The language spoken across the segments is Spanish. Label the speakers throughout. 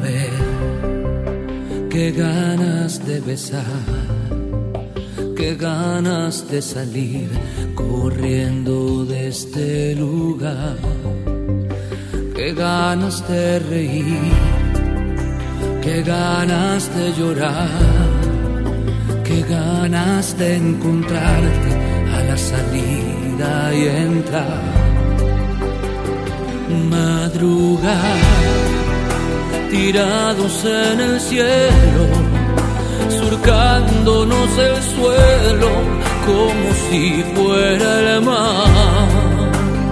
Speaker 1: volver, qué ganas de besar, qué ganas de salir corriendo de este lugar, qué ganas de reír, qué ganas de llorar, qué ganas de encontrarte a la salida y entrar. Madrugar, tirados en el cielo, surcándonos el suelo como si fuera el mar.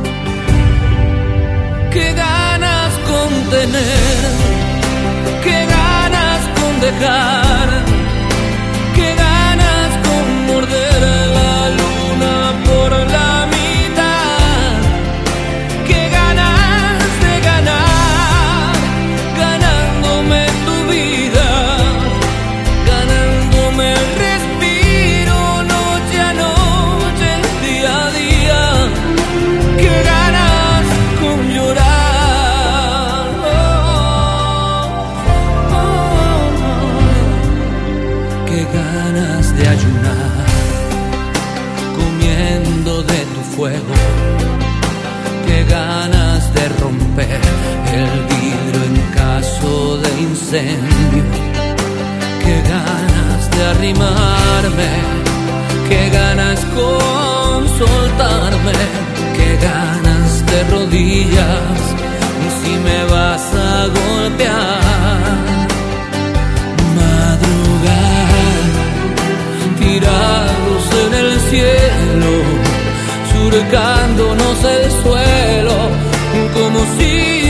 Speaker 1: Qué ganas con tener, qué ganas con dejar, qué ganas con morder la luna por la mitad, qué ganas de ganar, ganándome tu vida, ganándome el respiro noche a noche, día a día, qué ganas con llorar, qué ganas de ayunar, comiendo de tu fuego, qué ganas de romper el vidrio en caso de incendio, qué ganas de arrimarme, qué ganas con soltarme, qué ganas de rodillas si me vas a golpear. Madrugar, tirados en el cielo, surcándonos el suelo como si